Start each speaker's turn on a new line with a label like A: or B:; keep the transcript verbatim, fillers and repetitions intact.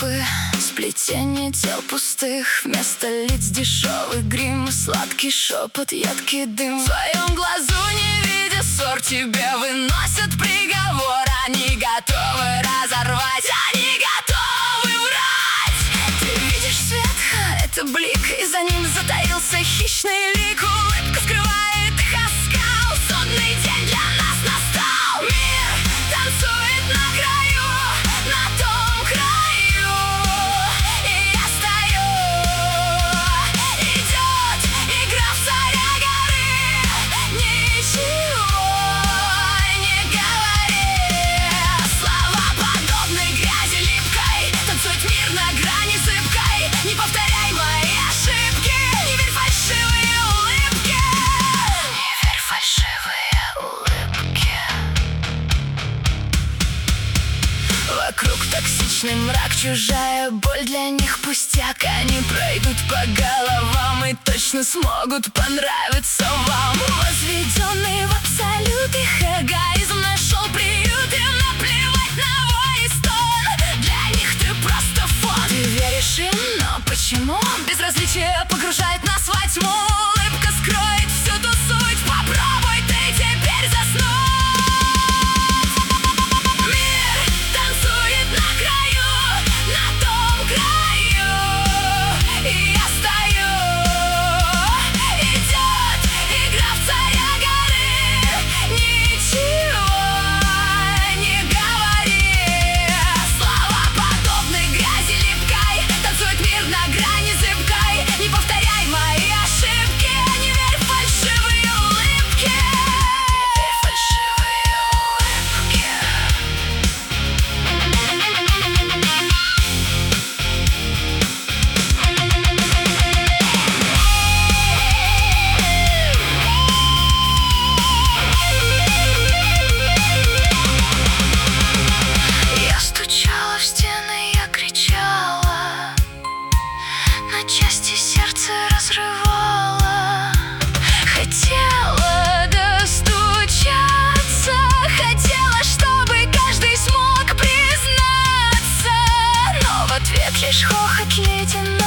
A: толпы, сплетение тел пустых, вместо лиц дешевый грим, сладкий шепот, едкий дым. В своем глазу, не видя ссор, тебе выносят приговор. Они готовы разорвать, они готовы врать. Ты видишь свет, а это блик, и за ним затаился хищный лик. Улыбка скрывает их оскал, судный день для нас настал. Мир танцует на краю, на том краю, и я стою. Идет игра в царя горы, ничего не говори. Слова подобны грязи липкой, танцует мир на грани зыбкой. Не повторяй мои ошибки, не верь в фальшивые улыбки, не верь в фальшивые улыбки. Вокруг токсичный мрак, чужая боль для них пустяк. Они пройдут по головам и точно смогут понравиться вам. Возведенный в абсолют их эгоизм нашел приют. Им наплевать на вой и стон, для них ты просто фон. Ты веришь им, но почему? Безразличие погружает нас во тьму. Улыбка скроет всю ту суть, попробуй ты теперь заснуть. Мир танцует на краю, на том краю, и я стою. Идет игра в царя горы, ничего не говори. Слова подобны грязи липкой, танцует мир на грани зыбкой. Не повторяй мои ошибки, не верь в фальшивые улыбки, не верь в фальшивые улыбки. Я стучала в стены, я кричала, на части сердце разрывала. Хотела достучаться, хотела, чтобы каждый смог признаться, но в ответ лишь хохот ледяной.